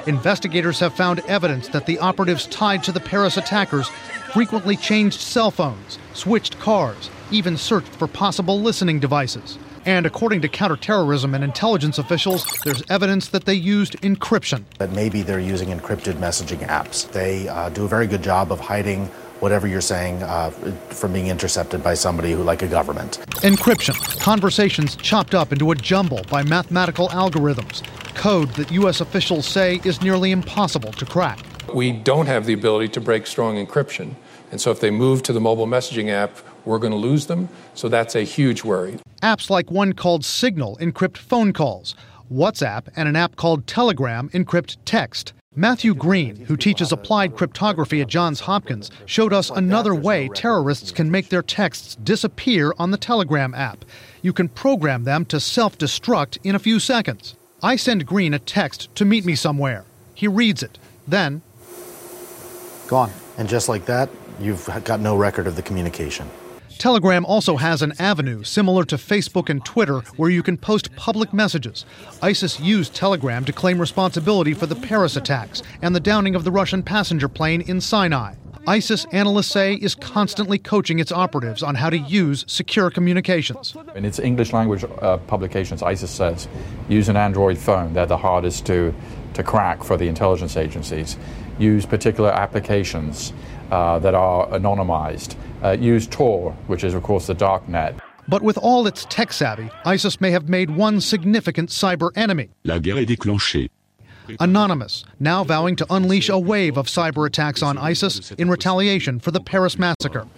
Investigators have found evidence that the operatives tied to the Paris attackers frequently changed cell phones, switched cars, even searched for possible listening devices. And according to counterterrorism and intelligence officials, there's evidence that they used encryption. That maybe they're using encrypted messaging apps. They do a very good job of hiding whatever you're saying from being intercepted by somebody who, like a government. Encryption, conversations chopped up into a jumble by mathematical algorithms, code that U.S. officials say is nearly impossible to crack. We don't have the ability to break strong encryption. And so if they move to the mobile messaging app, we're going to lose them. So that's a huge worry. Apps like one called Signal encrypt phone calls. WhatsApp and an app called Telegram encrypt text. Matthew Green, who teaches applied cryptography at Johns Hopkins, showed us another way terrorists can make their texts disappear on the Telegram app. You can program them to self-destruct in a few seconds. I send Green a text to meet me somewhere. He reads it. Then, gone. And just like that, you've got no record of the communication. Telegram also has an avenue similar to Facebook and Twitter where you can post public messages. ISIS used Telegram to claim responsibility for the Paris attacks and the downing of the Russian passenger plane in Sinai. ISIS, analysts say, is constantly coaching its operatives on how to use secure communications. In its English language publications, ISIS says, use an Android phone. They're the hardest to crack for the intelligence agencies. Use particular applications that are anonymized. Use Tor, which is, of course, the dark net. But with all its tech savvy, ISIS may have made one significant cyber enemy. La guerre est déclenchée. Anonymous, now vowing to unleash a wave of cyber attacks on ISIS in retaliation for the Paris massacre.